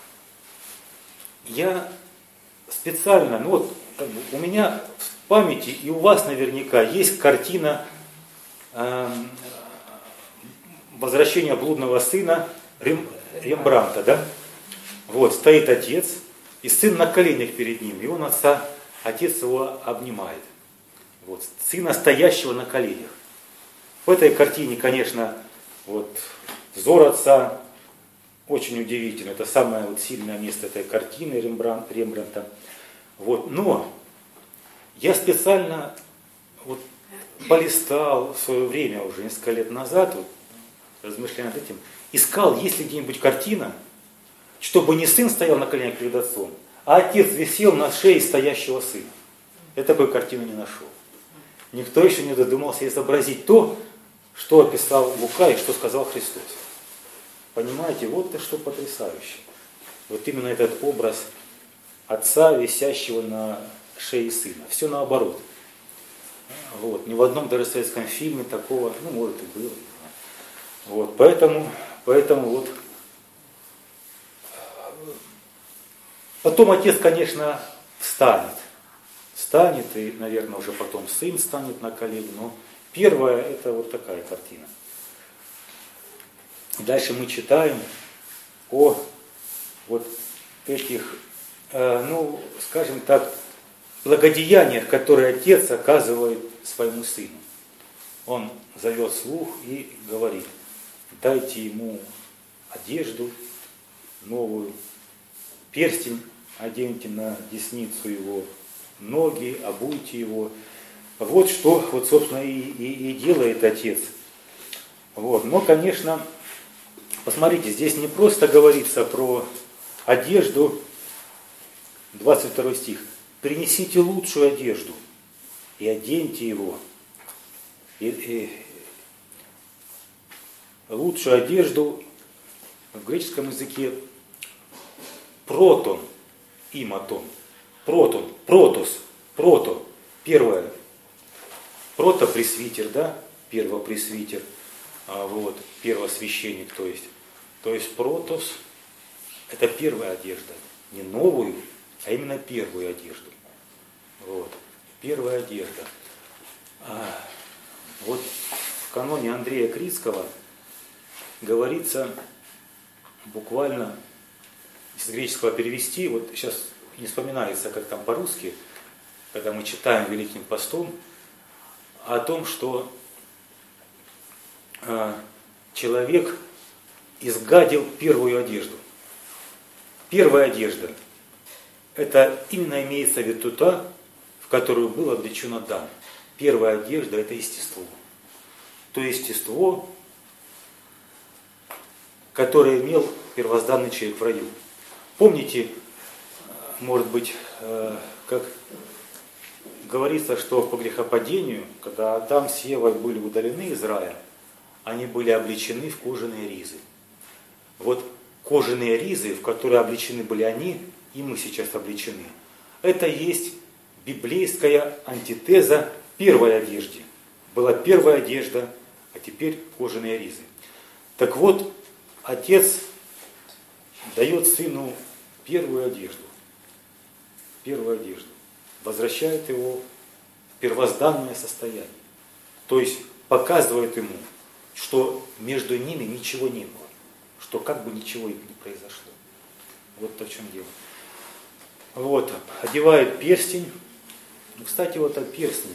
я специально, ну вот как бы у меня в памяти и у вас наверняка есть картина э, возвращения блудного сына Рем, Рембрандта, да? Вот, стоит отец, и сын на коленях перед ним, и он отца, отец его обнимает. Вот, сына, стоящего на коленях. В этой картине, конечно, вот, взор отца очень удивительный. Это самое вот сильное место этой картины Рембрандт, Рембрандта. Вот, но я специально вот, полистал в свое время, уже несколько лет назад, вот, размышляя над этим, искал, есть ли где-нибудь картина, чтобы не сын стоял на коленях перед отцом, а отец висел на шее стоящего сына. Я такой картины не нашел. Никто еще не додумался изобразить то, что описал Лука и что сказал Христос. Понимаете, вот это что потрясающе. Вот именно этот образ отца, висящего на шее сына. Все наоборот. Вот. Ни в одном даже советском фильме такого, ну, может и было. Вот. Поэтому, поэтому вот. Потом отец, конечно, встанет. Встанет, и, наверное, уже потом сын станет на колени. Но первое, это вот такая картина. Дальше мы читаем о вот этих, э, ну, скажем так, благодеяниях, которые отец оказывает своему сыну. Он зовет слух и говорит: дайте ему одежду новую, перстень оденьте на десницу его, ноги, обуйте его. Вот что, вот, собственно, и, и, и делает отец. Вот. Но, конечно, посмотрите, здесь не просто говорится про одежду, двадцать второй стих. Принесите лучшую одежду и оденьте его. И, и, лучшую одежду в греческом языке протон и матон. Протон, протос, прото, первое. Протопресвитер, да, первопресвитер, а вот, первосвященник, то есть. То есть протос – это первая одежда, не новую, а именно первую одежду. Вот, первая одежда. А, вот в каноне Андрея Критского говорится буквально, из греческого перевести, вот сейчас не вспоминается, как там по-русски, когда мы читаем Великим постом, о том, что э, человек изгадил первую одежду. Первая одежда – это именно имеется в виду та, в которую был облечен Адам. Первая одежда – это естество. То естество, которое имел первозданный человек в раю. Помните, может быть, э, как говорится, что по грехопадению, когда Адам с Евой были удалены из рая, они были облечены в кожаные ризы. Вот кожаные ризы, в которые облечены были они, и мы сейчас облечены, это есть библейская антитеза первой одежде. Была первая одежда, а теперь кожаные ризы. Так вот, отец дает сыну первую одежду. Первую одежду. Возвращает его в первозданное состояние. То есть показывает ему, что между ними ничего не было. Что как бы ничего не произошло. Вот то, в чем дело. Вот. Одевает перстень. Ну, кстати, вот о перстне.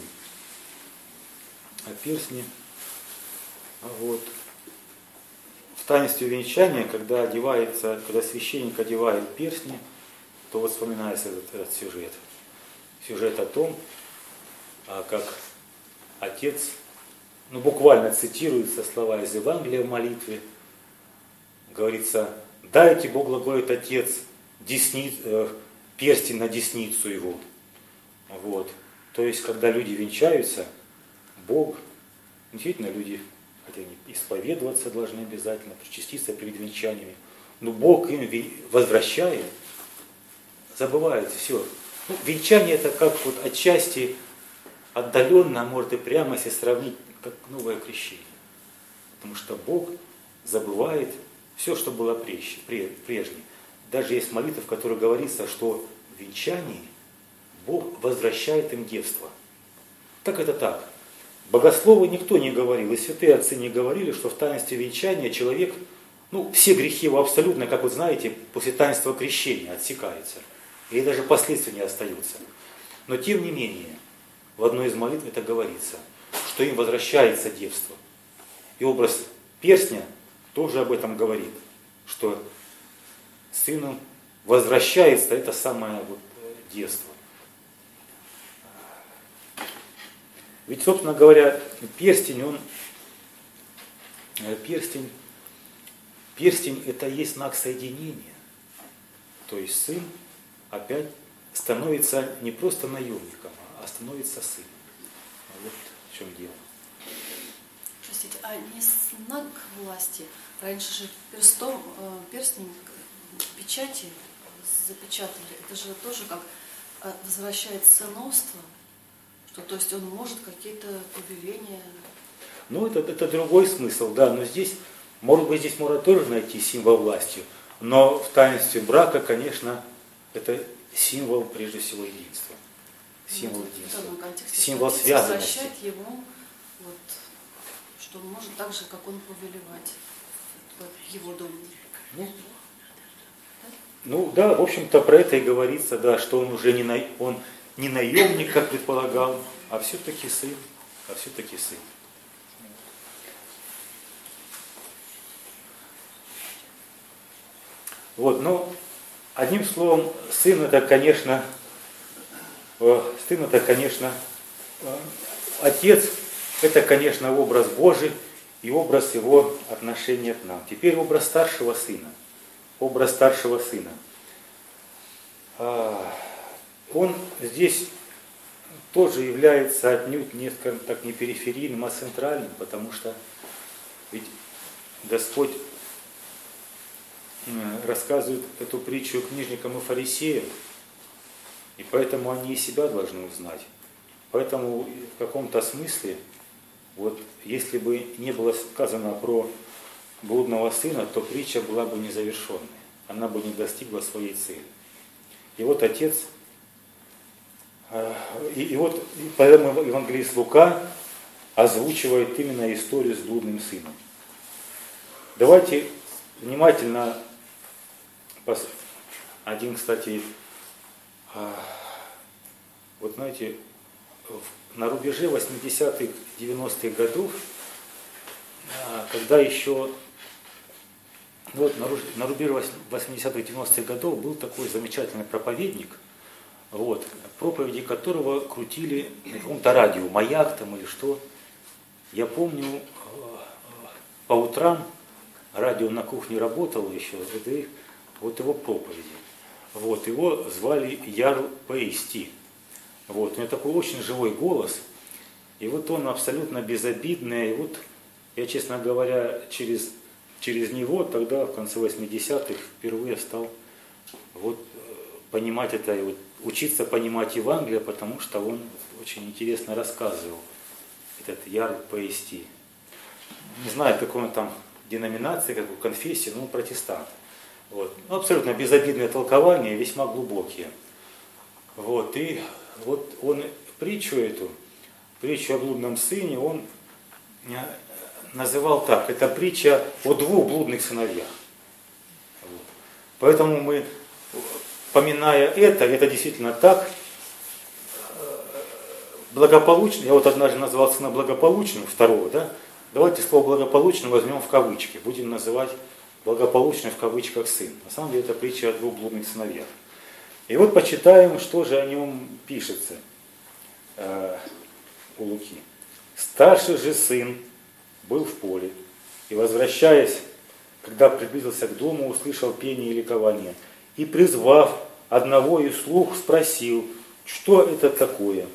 О перстне. Вот. В таинстве венчания, когда одевается, когда священник одевает перстни, то вот вспоминается этот, этот сюжет. Сюжет о том, как отец, ну буквально цитируются слова из Евангелия в молитве, говорится: дайте, Бог глаголит отец, десни, э, перстень на десницу его. Вот. То есть, когда люди венчаются, Бог, действительно люди, хотя они исповедоваться должны обязательно, причаститься перед венчаниями, но Бог им возвращает, забывает все. Ну, венчание это как вот отчасти отдаленно, может и прямо, если сравнить, как новое крещение. Потому что Бог забывает все, что было прежде. Даже есть молитва, в которой говорится, что в венчании Бог возвращает им девство. Так это так. Богословы никто не говорил, и святые отцы не говорили, что в таинстве венчания человек, ну, все грехи его абсолютно, как вы знаете, после таинства крещения отсекаются. И даже последствия не остаются. Но тем не менее, в одной из молитв это говорится, что им возвращается девство. И образ перстня тоже об этом говорит, что сыну возвращается это самое вот девство. Ведь, собственно говоря, перстень, он, перстень, перстень это есть знак соединения. То есть сын опять становится не просто наемником, а становится сыном. Вот в чем дело. Простите, а не знак власти? Раньше же перстом, перстнем печати запечатали. Это же тоже как возвращает сыновство, что то есть он может какие-то повеления. Ну, это, это другой смысл, да, но здесь, может быть, здесь можно тоже найти символ власти, но в таинстве брака, конечно, это символ, прежде всего, единства. Символ ну, единства. Контексте, символ связанности. Возвращает ему, вот, что он может так же, как он, повелевать в его доме. Ну, ну да, в общем-то, про это и говорится, да, что он уже не на, он не наемник, как предполагал, а все-таки сын, а все-таки сын. Вот, но одним словом, сын это, конечно, сын это, конечно, отец, это, конечно, образ Божий и образ его отношения к нам. Теперь образ старшего сына. Образ старшего сына. Он здесь тоже является отнюдь не, скажем так, не периферийным, а центральным, потому что ведь Господь рассказывает эту притчу книжникам и фарисеям, и поэтому они и себя должны узнать. Поэтому в каком-то смысле, вот если бы не было сказано про блудного сына, то притча была бы незавершенной, она бы не достигла своей цели. И вот отец, и, и вот поэтому евангелист Лука озвучивает именно историю с блудным сыном. Давайте внимательно, один, кстати, вот знаете, на рубеже восьмидесятых, девяностых годов, когда еще, вот на рубеже восьмидесятых, девяностых годов был такой замечательный проповедник, вот, проповеди которого крутили на каком-то радио, маяк там или что. Я помню, по утрам радио на кухне работало еще, и вот его проповеди. Вот, его звали Ярл Пейсти. Вот, у него такой очень живой голос, и вот он абсолютно безобидный, и вот я, честно говоря, через, через него тогда, в конце восьмидесятых, впервые стал вот, понимать это, вот, учиться понимать Евангелие, потому что он очень интересно рассказывал, этот Ярл Пейсти. Не знаю, какой он там деноминации, какой конфессии, но он протестант. Вот. Ну, абсолютно безобидные толкования, весьма глубокие. Вот. И вот он притчу эту, притчу о блудном сыне, он называл так: это притча о двух блудных сыновьях. Вот. Поэтому мы, поминая это, это действительно так, благополучно, я вот однажды назвал сына благополучным, второго, да, давайте слово благополучно возьмем в кавычки, будем называть благополучный в кавычках сын. На самом деле это притча о двух блудных сыновьях. И вот почитаем, что же о нем пишется э, у Луки. Старший же сын был в поле, и, возвращаясь, когда приблизился к дому, услышал пение и ликование, и, призвав одного из слуг, спросил, что это такое.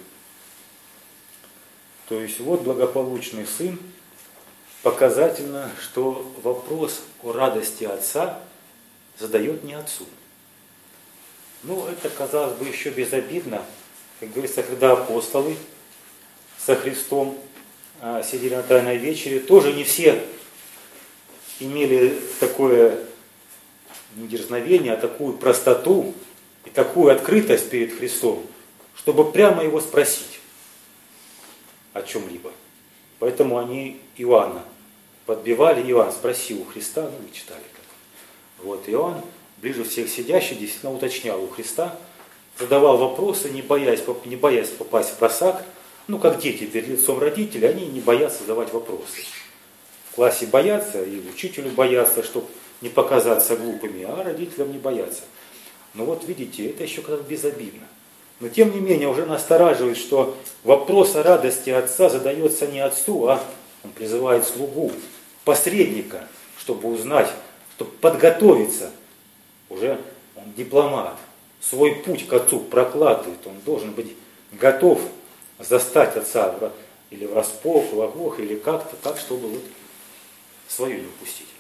То есть вот благополучный сын, показательно, что вопрос о радости отца задает не отцу. Ну, это, казалось бы, еще безобидно. Как говорится, когда апостолы со Христом а, сидели на Тайной вечере, тоже не все имели такое не дерзновение, а такую простоту и такую открытость перед Христом, чтобы прямо его спросить о чем-либо. Поэтому они Иоанна подбивали. Иоанн спросил у Христа, ну вы читали как. Вот Иоанн, ближе всех сидящий, действительно уточнял у Христа, задавал вопросы, не боясь, не боясь попасть в просак. Ну, как дети перед лицом родителей, они не боятся задавать вопросы. В классе боятся, и учителю боятся, чтобы не показаться глупыми, а родителям не боятся. Но вот видите, это еще как-то безобидно. Но тем не менее уже настораживает, что вопрос о радости отца задается не отцу, а он призывает слугу, посредника, чтобы узнать, чтобы подготовиться. Уже он дипломат, свой путь к отцу прокладывает, он должен быть готов застать отца или врасплох, в оглох, или как-то так, чтобы вот свою не упустить.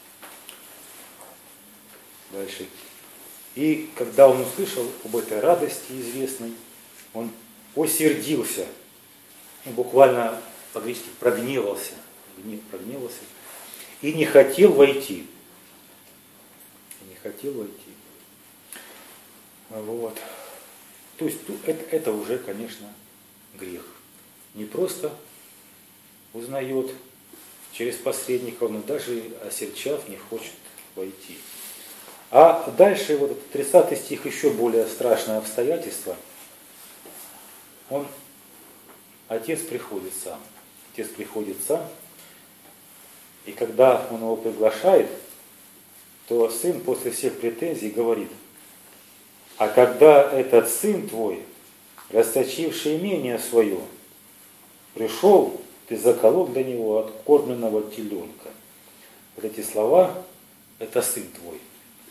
Дальше. И когда он услышал об этой радости известной, он осердился, буквально по-гречески прогневался, прогневался, и не хотел войти. Не хотел войти. Вот. То есть это, это уже, конечно, грех. Не просто узнает через посредников, но даже осерчав не хочет войти. А дальше вот тридцатый стих еще более страшное обстоятельство. он, отец приходит сам. Отец приходит сам, и когда он его приглашает, то сын после всех претензий говорит: а когда этот сын твой, расточивший имение свое, пришел, ты заколол для него откормленного теленка. Вот эти слова, это сын твой.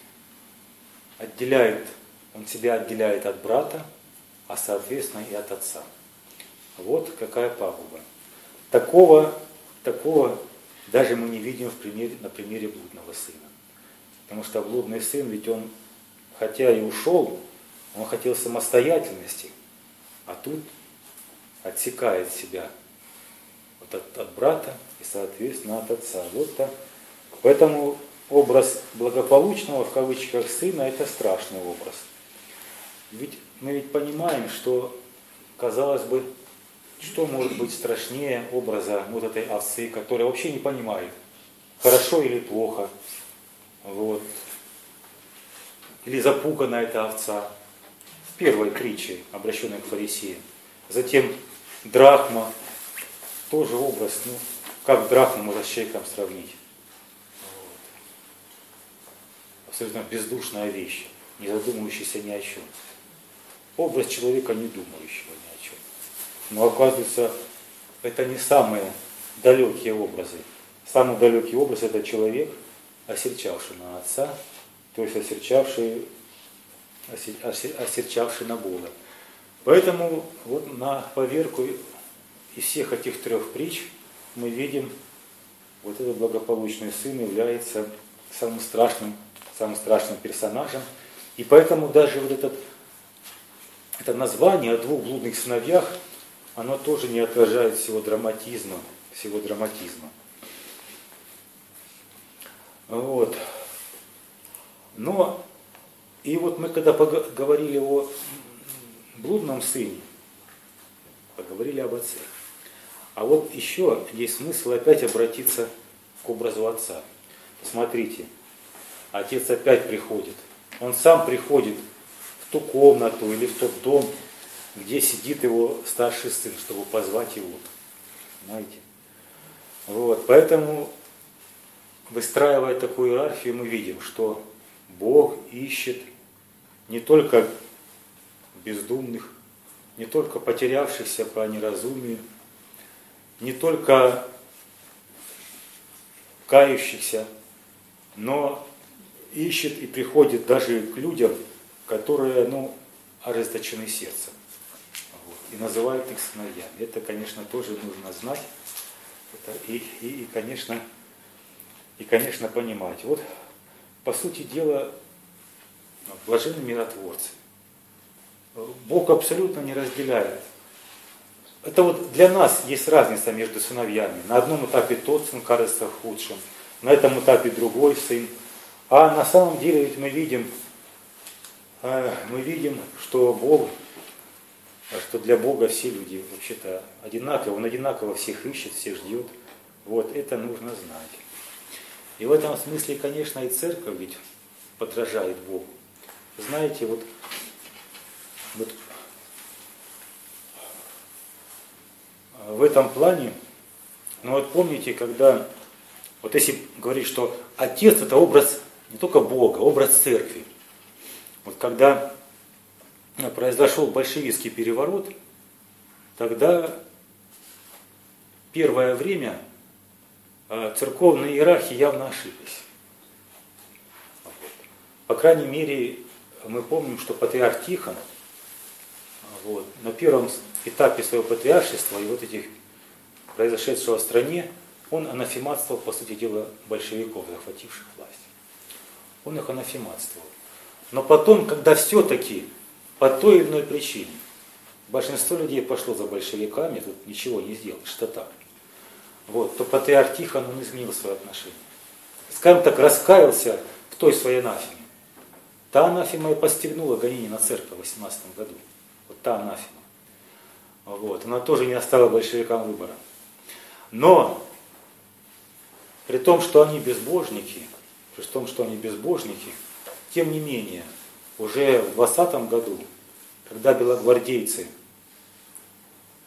Отделяет, он себя отделяет от брата, а соответственно и от отца. Вот какая пагуба. Такого, такого даже мы не видим в примере, на примере блудного сына. Потому что блудный сын, ведь он, хотя и ушел, он хотел самостоятельности, а тут отсекает себя вот от, от брата и, соответственно, от отца. Вот так. Поэтому образ благополучного, в кавычках, сына – это страшный образ. Ведь мы ведь понимаем, что, казалось бы, что может быть страшнее образа вот этой овцы, которая вообще не понимает, хорошо или плохо, вот. Или запугана эта овца. В первой притче, обращенной к фарисеям. Затем драхма, тоже образ, ну, как драхму можно с человеком сравнить. Вот. Абсолютно бездушная вещь, не задумывающаяся ни о чем. Образ человека, не думающего ни о чем. Но оказывается, это не самые далекие образы. Самый далекий образ – это человек, осерчавший на отца, то есть осерчавший, осерчавший на Бога. Поэтому вот на поверку из всех этих трех притч мы видим, вот этот благополучный сын является самым страшным, самым страшным персонажем. И поэтому даже вот этот, это название о двух блудных сыновьях, оно тоже не отражает всего драматизма, всего драматизма. Вот. Но, и вот мы когда поговорили о блудном сыне, поговорили об отце. А вот еще есть смысл опять обратиться к образу отца. Смотрите, отец опять приходит. Он сам приходит в ту комнату или в тот дом, где сидит его старший сын, чтобы позвать его. Знаете? Вот. Поэтому, выстраивая такую иерархию, мы видим, что Бог ищет не только бездумных, не только потерявшихся по неразумию, не только кающихся, но ищет и приходит даже к людям, которые, ну, ожесточены сердцем. Вот, и называют их сыновьями. Это, конечно, тоже нужно знать. Это и, и, и, конечно, и, конечно, понимать. Вот, по сути дела, блаженны миротворцы. Бог абсолютно не разделяет. Это вот для нас есть разница между сыновьями. На одном этапе тот сын кажется худшим, на этом этапе другой сын. А на самом деле ведь мы видим, мы видим, что Бог, что для Бога все люди вообще-то одинаковы, Он одинаково всех ищет, всех ждет. Вот это нужно знать. И в этом смысле, конечно, и церковь ведь подражает Богу. Знаете, вот, вот в этом плане, ну вот помните, когда, вот если говорить, что Отец это образ не только Бога, образ церкви. Вот когда произошел большевистский переворот, тогда первое время церковные иерархи явно ошиблись. По крайней мере, мы помним, что патриарх Тихон вот, на первом этапе своего патриаршества и вот этих произошедшего в стране, он анафематствовал, по сути дела, большевиков, захвативших власть. Он их анафематствовал. Но потом, когда все-таки по той или иной причине большинство людей пошло за большевиками, тут ничего не сделаешь, что так, вот, то патриарх Тихон, он изменил свое отношение. Скажем так, раскаялся в той своей анафеме. Та анафема и постигнула гонение на церковь в восемнадцатом году. Вот та анафема. Вот. Она тоже не оставила большевикам выбора. Но при том, что они безбожники, при том, что они безбожники, тем не менее, уже в двадцатом году, когда белогвардейцы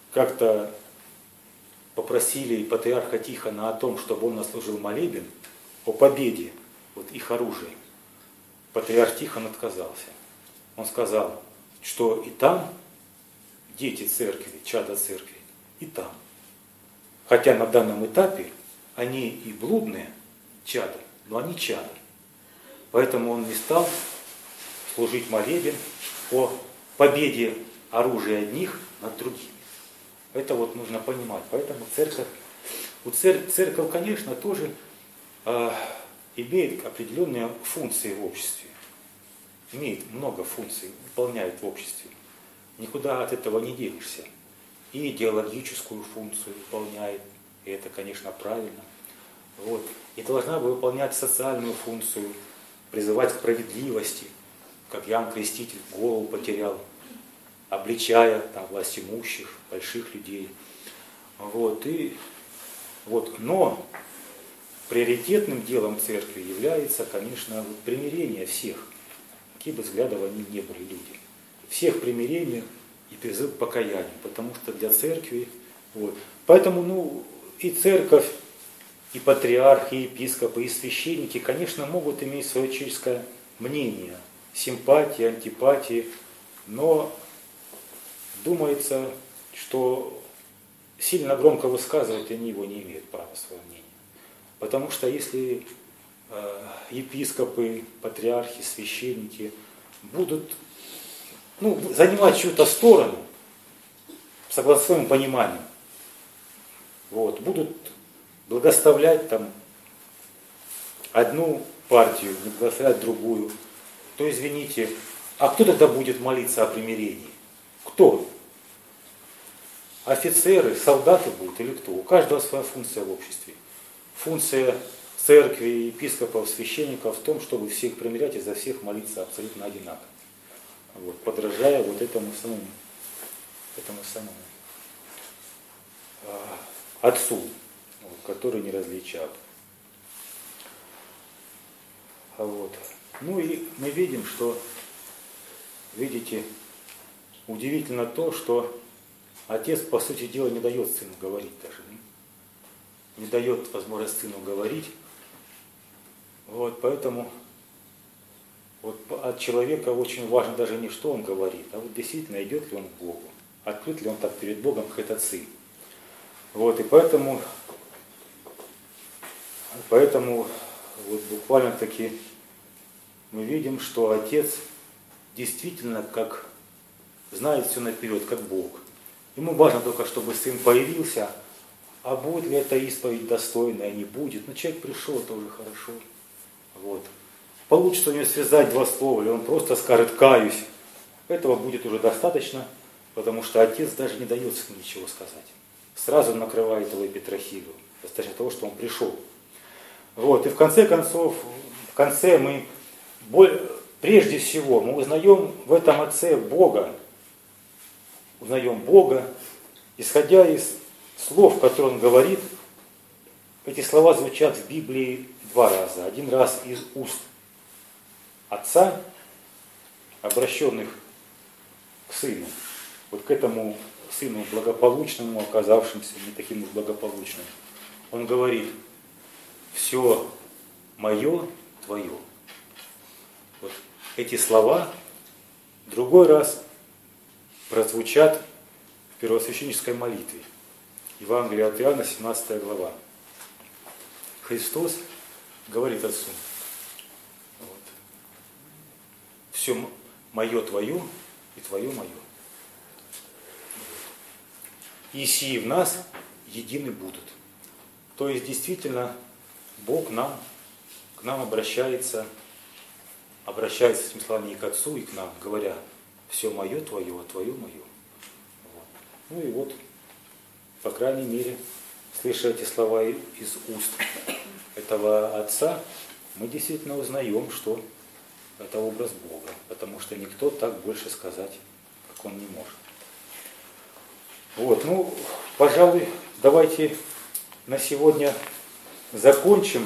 как-то попросили патриарха Тихона о том, чтобы он наслужил молебен о победе вот их оружия. Патриарх Тихон отказался. Он сказал, что и там дети церкви, чада церкви, и там. Хотя на данном этапе они и блудные чада, но они чада. Поэтому он не стал служить молебен о победе оружия одних над другими. Это вот нужно понимать. Поэтому церковь, у цер, церковь, конечно, тоже э, имеет определенные функции в обществе. Имеет много функций, выполняет в обществе. Никуда от этого не денешься. И идеологическую функцию выполняет, и это, конечно, правильно. Вот. И должна бы выполнять социальную функцию, призывать к справедливости, как Иоанн Креститель голову потерял, обличая там власть имущих, больших людей. Вот. И, вот. Но приоритетным делом церкви является, конечно, примирение всех, какие бы взглядов они ни были люди. Всех примирение и призыв к покаянию, потому что для церкви, вот. Поэтому, ну, и церковь, и патриархи, и епископы, и священники, конечно, могут иметь свое человеческое мнение, симпатии, антипатии, но думается, что сильно громко высказывать они его не имеют права своего мнения. Потому что если э, епископы, патриархи, священники будут ну, занимать чью-то сторону, согласно своему пониманию, вот, будут благословлять там одну партию, не благословлять другую, то извините, а кто тогда будет молиться о примирении? Кто? Офицеры, солдаты будут или кто? У каждого своя функция в обществе. Функция церкви, епископов, священников в том, чтобы всех примирять и за всех молиться абсолютно одинаково. Вот, подражая вот этому самому, этому самому э, отцу, вот, который не различал. А вот. Ну и мы видим, что, видите, удивительно то, что отец, по сути дела, не дает сыну говорить даже. Не дает возможность сыну говорить. Вот, поэтому вот, от человека очень важно даже не что он говорит, а вот действительно идет ли он к Богу. Открыт ли он так перед Богом, как этот сын. Вот, и поэтому, поэтому вот буквально таки мы видим, что отец действительно как знает все наперед, как Бог. Ему важно только, чтобы сын появился, а будет ли эта исповедь достойная, не будет. Но человек пришел, это уже хорошо. Вот. Получится у него связать два слова, или он просто скажет «каюсь». Этого будет уже достаточно, потому что отец даже не дает сыну ничего сказать. Сразу накрывает его эпитрахилию, достаточно того, что он пришел. Вот. И в конце концов, в конце мы, прежде всего, мы узнаем в этом отце Бога, узнаем Бога, исходя из слов, которые он говорит. Эти слова звучат в Библии два раза. Один раз из уст отца, обращенных к сыну, вот к этому сыну благополучному, оказавшемуся не таким уж благополучным. Он говорит: все мое твое. Вот эти слова другой раз прозвучат в первосвященнической молитве. Евангелие от Иоанна, семнадцатая глава. Христос говорит Отцу: вот, все мое твое и твое мое. И сии в нас едины будут. То есть действительно Бог нам, к нам обращается, обращается с этими словами и к Отцу, и к нам, говоря: все мое твое, а твое мое. Вот. Ну и вот, по крайней мере, слыша эти слова из уст этого Отца, мы действительно узнаем, что это образ Бога, потому что никто так больше сказать, как Он не может. Вот, ну, пожалуй, давайте на сегодня закончим.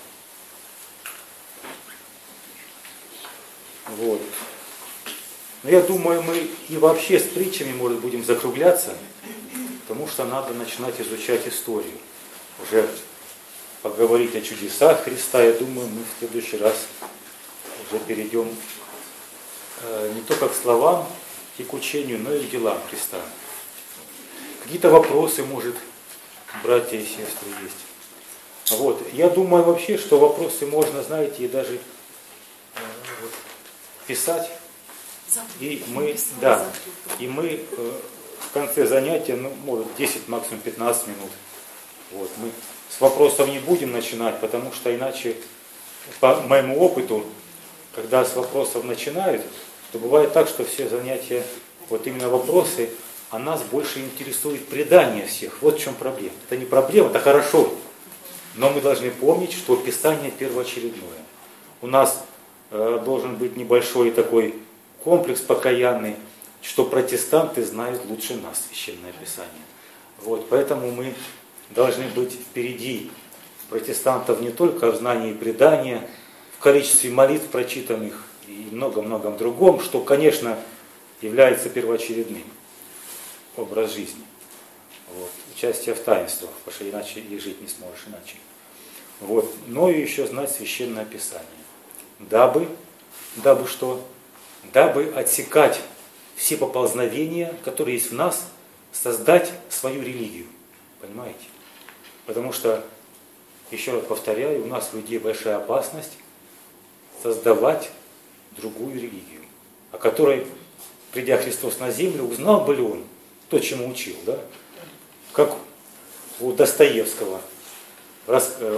Вот. Но я думаю, мы и вообще с притчами, может, будем закругляться. Потому что надо начинать изучать историю. Уже поговорить о чудесах Христа, я думаю, мы в следующий раз уже перейдем э, не только к словам и к учению, но и к делам Христа. Какие-то вопросы, может, братья и сестры, есть. Вот. Я думаю вообще, что вопросы можно, знаете, и даже э, вот, писать. И мы, да, и мы э, в конце занятия, ну, может, десять, максимум пятнадцать минут. Вот, мы с вопросов не будем начинать, потому что иначе, по моему опыту, когда с вопросов начинают, то бывает так, что все занятия, вот именно вопросы, а нас больше интересует предание всех. Вот в чем проблема. Это не проблема, это хорошо. Но мы должны помнить, что Писание первоочередное. У нас э, должен быть небольшой такой комплекс покаянный, что протестанты знают лучше нас Священное Писание. Вот, поэтому мы должны быть впереди протестантов не только в знании предания, в количестве молитв прочитанных и много-многом другом, что, конечно, является первоочередным образ жизни. Вот, участие в таинствах, потому что иначе и жить не сможешь иначе. Вот, но и еще знать Священное Писание. Дабы, дабы что? Дабы отсекать все поползновения, которые есть в нас, создать свою религию. Понимаете? Потому что, еще раз повторяю, у нас в людей большая опасность создавать другую религию, о которой, придя Христос на землю, узнал бы ли он то, чему учил, да? Как у Достоевского, рас, э,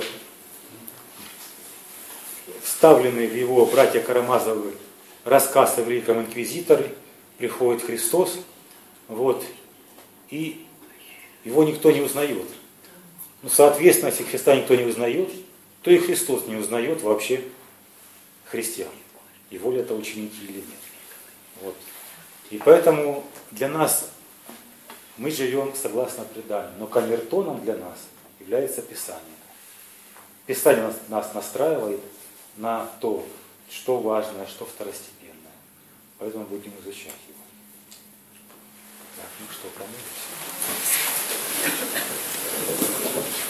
вставленный в его братья Карамазовы рассказ о Великом Инквизиторе, приходит Христос, вот, и его никто не узнает. Ну, соответственно, если Христа никто не узнает, то и Христос не узнает вообще христиан. Его ли это ученики или нет. Вот. И поэтому для нас мы живем согласно преданию, но камертоном для нас является Писание. Писание нас, нас настраивает на то, что важное, что второстепенное. Поэтому будем изучать его. Так, ну что, помолимся.